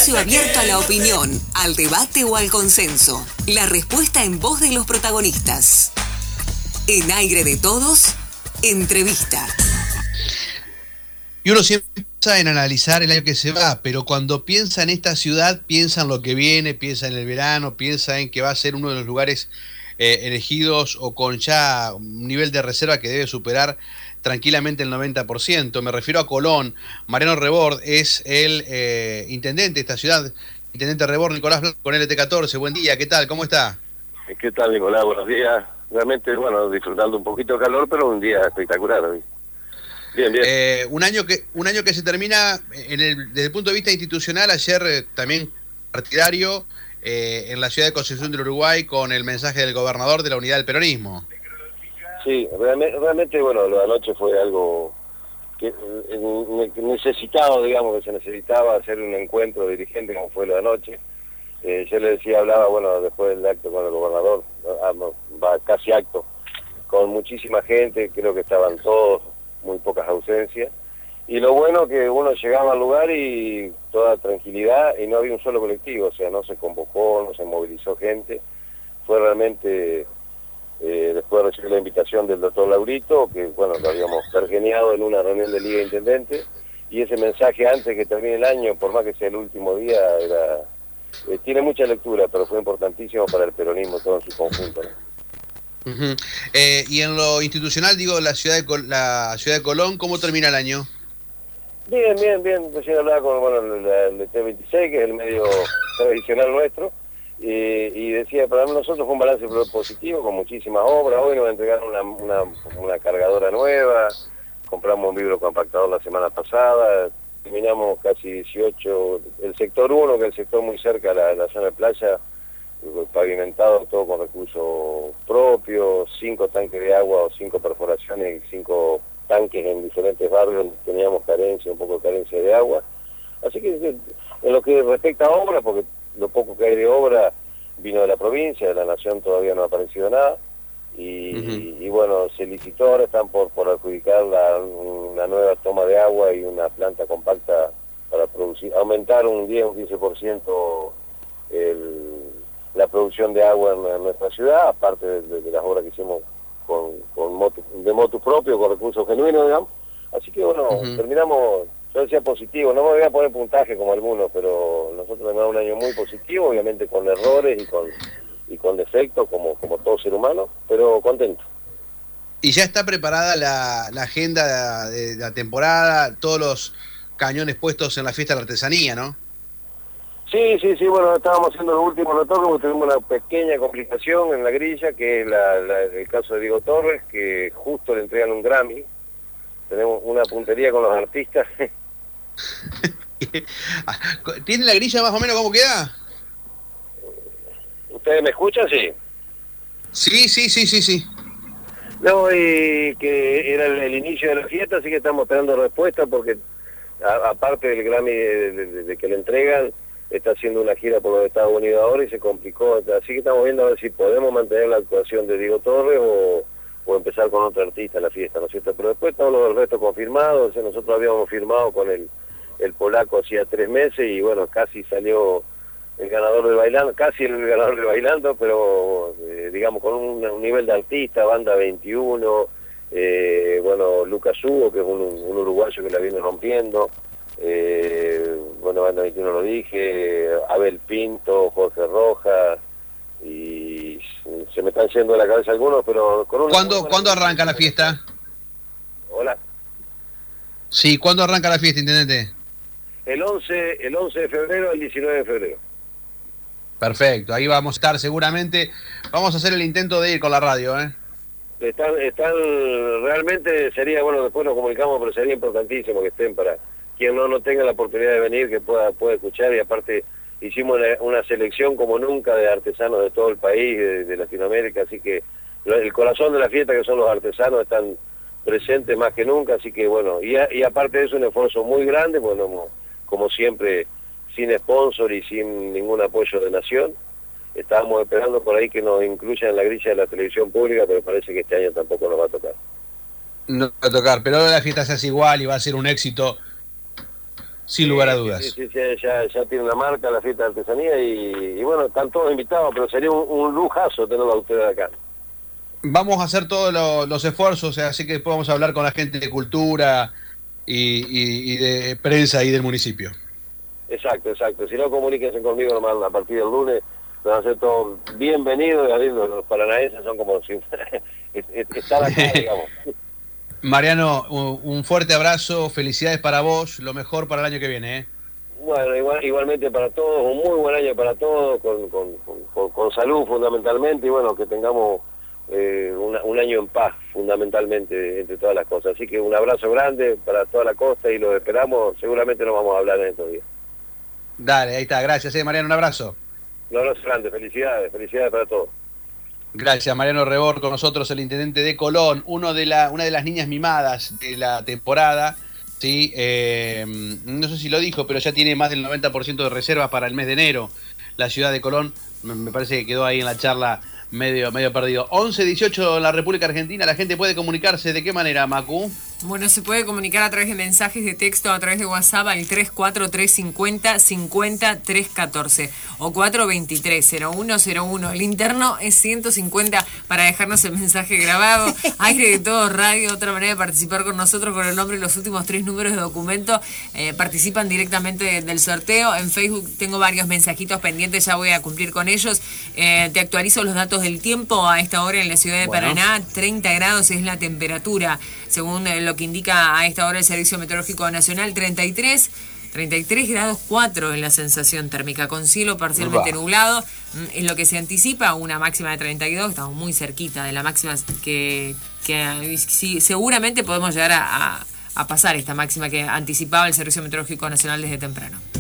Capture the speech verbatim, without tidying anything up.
espacio abierto a la opinión, al debate o al consenso. La respuesta en voz de los protagonistas. En Aire de Todos, entrevista. Y uno siempre piensa en analizar el año que se va, pero cuando piensa en esta ciudad, piensa en lo que viene, piensa en el verano, piensa en que va a ser uno de los lugares eh, elegidos o con ya un nivel de reserva que debe superar tranquilamente el noventa por ciento. Me refiero a Colón. Mariano Rebord es el eh, intendente de esta ciudad. Intendente Rebord, Nicolás Blanco con L T catorce. Buen día, ¿qué tal? ¿Cómo está? ¿Qué tal, Nicolás? Buenos días. Realmente, bueno, disfrutando un poquito de calor, pero un día espectacular hoy. Bien, bien. Eh, un año que un año que se termina en el, desde el punto de vista institucional, ayer eh, también partidario eh, en la ciudad de Concepción del Uruguay con el mensaje del gobernador de la unidad del peronismo. Sí, realmente, realmente bueno, lo de anoche fue algo que eh, necesitado, digamos, que se necesitaba hacer un encuentro dirigente como fue lo de anoche. Eh, yo le decía, hablaba, bueno, después del acto con el gobernador, va casi acto, con muchísima gente, creo que estaban todos, muy pocas ausencias, y lo bueno que uno llegaba al lugar y toda tranquilidad, y no había un solo colectivo, o sea, no se convocó, no se movilizó gente, fue realmente, eh, después de recibir la invitación del doctor Laurito, que bueno, lo habíamos pergeniado en una reunión de Liga Intendente, y ese mensaje antes que termine el año, por más que sea el último día, era, eh, tiene mucha lectura, pero fue importantísimo para el peronismo todo en su conjunto, ¿no? Uh-huh. eh, y en lo institucional, digo, la ciudad de Col la ciudad de Colón, ¿cómo termina el año? Bien, bien, bien. Recién hablaba con bueno, el, el T veintiséis, que es el medio tradicional nuestro, y, y decía, para nosotros fue un balance positivo, con muchísimas obras. Hoy nos entregaron una, una, una cargadora nueva, compramos un vibro compactador la semana pasada, terminamos casi dieciocho, el sector uno, que es el sector muy cerca de la, la zona de playa, pavimentado todo con recursos propios, cinco tanques de agua o cinco perforaciones y cinco tanques en diferentes barrios, teníamos carencia, un poco de carencia de agua. Así que en lo que respecta a obra, porque lo poco que hay de obra vino de la provincia, de la nación todavía no ha aparecido nada, y, uh-huh. y bueno, se licitó, ahora están por, por adjudicar la, una nueva toma de agua y una planta compacta para producir, aumentar un diez o un quince por ciento el la producción de agua en, en nuestra ciudad, aparte de, de, de las obras que hicimos con, con motu, de motu propio, con recursos genuinos, digamos. Así que bueno, uh-huh. terminamos, yo decía positivo, no me voy a poner puntaje como algunos, pero nosotros terminamos un año muy positivo, obviamente con errores y con y con defectos, como, como todo ser humano, pero contento. Y ya está preparada la, la agenda de, de la temporada, todos los cañones puestos en la fiesta de la artesanía, ¿no? Sí, sí, sí, bueno, estábamos haciendo los últimos retoques porque tuvimos una pequeña complicación en la grilla, que es la, la, el caso de Diego Torres, que justo le entregan un Grammy. Tenemos una puntería con los artistas. ¿Tiene la grilla más o menos cómo queda? ¿Ustedes me escuchan? Sí. Sí, sí, sí, sí, sí. No, y que era el, el inicio de la fiesta, así que estamos esperando respuesta porque, a, aparte del Grammy de, de, de, de que le entregan, está haciendo una gira por los Estados Unidos ahora y se complicó, así que estamos viendo a ver si podemos mantener la actuación de Diego Torres o, o empezar con otro artista en la fiesta, ¿no es cierto? Pero después todo lo del resto confirmado, o sea, nosotros habíamos firmado con el, el polaco hacía tres meses y bueno, casi salió el ganador de Bailando, casi el ganador de Bailando, pero eh, digamos con un, un nivel de artista, Banda veintiuno, eh, bueno, Lucas Hugo, que es un, un uruguayo que la viene rompiendo, Eh, bueno, Banda veintiuno lo dije, Abel Pinto, Jorge Rojas, y se me están yendo de la cabeza algunos, pero con una... ¿Cuándo, ¿cuándo arranca la fiesta? Hola. Sí, ¿cuándo arranca la fiesta, intendente? El once, el once de febrero, el diecinueve de febrero. Perfecto, ahí vamos a estar seguramente. Vamos a hacer el intento de ir con la radio, ¿eh? Están, están realmente, sería, bueno, después nos comunicamos, pero sería importantísimo que estén para... quien no, no tenga la oportunidad de venir, que pueda, pueda escuchar, y aparte hicimos una, una selección como nunca de artesanos de todo el país, de, de Latinoamérica, así que el corazón de la fiesta, que son los artesanos, están presentes más que nunca, así que bueno, y, a, y aparte de eso un esfuerzo muy grande, bueno, como, como siempre, sin sponsor y sin ningún apoyo de nación. Estábamos esperando por ahí que nos incluyan en la grilla de la televisión pública, pero parece que este año tampoco nos va a tocar. No va a tocar, pero la fiesta se hace igual y va a ser un éxito sin lugar a Sí, dudas. sí, sí, sí, ya, ya tiene una marca la fiesta de artesanía y, y bueno, están todos invitados, pero sería un, un lujazo tenerlo a ustedes acá. Vamos a hacer todos lo, los esfuerzos, así que podemos hablar con la gente de cultura y, y, y de prensa y del municipio. Exacto, exacto. Si no, comuníquense conmigo nomás a partir del lunes. Van a ser todos bienvenidos. Los paranaenses son como si estar acá, digamos. Mariano, un fuerte abrazo, felicidades para vos, lo mejor para el año que viene, ¿eh? Bueno, igual, igualmente para todos, un muy buen año para todos, con, con, con, con salud fundamentalmente, y bueno, que tengamos eh, una, un año en paz fundamentalmente entre todas las cosas. Así que un abrazo grande para toda la costa y los esperamos, seguramente nos vamos a hablar en estos días. Dale, ahí está, gracias, eh, Mariano, un abrazo. Un abrazo grande, felicidades, felicidades para todos. Gracias, Mariano Rebor, con nosotros el intendente de Colón, uno de la, una de las niñas mimadas de la temporada, ¿sí? Eh, no sé si lo dijo, pero ya tiene más del noventa por ciento de reservas para el mes de enero. La ciudad de Colón, me parece que quedó ahí en la charla medio, medio perdido. once dieciocho en la República Argentina, la gente puede comunicarse, ¿de qué manera, Macu? Bueno, se puede comunicar a través de mensajes de texto, a través de WhatsApp al tres cuatro tres cinco cero cinco cero tres uno cuatro o cuatro dos tres cero uno cero uno. El interno es ciento cincuenta para dejarnos el mensaje grabado. Aire de Todo Radio, otra manera de participar con nosotros con el nombre y los últimos tres números de documento. Eh, participan directamente del sorteo. En Facebook tengo varios mensajitos pendientes, ya voy a cumplir con ellos. Eh, te actualizo los datos del tiempo a esta hora en la ciudad de bueno. Paraná. treinta grados es la temperatura, según eh, lo que indica a esta hora el Servicio Meteorológico Nacional. treinta y tres grados cuatro en la sensación térmica, con cielo parcialmente Uba. nublado. Es lo que se anticipa, una máxima de treinta y dos, estamos muy cerquita de la máxima que, que sí, seguramente podemos llegar a, a, a pasar esta máxima que anticipaba el Servicio Meteorológico Nacional desde temprano.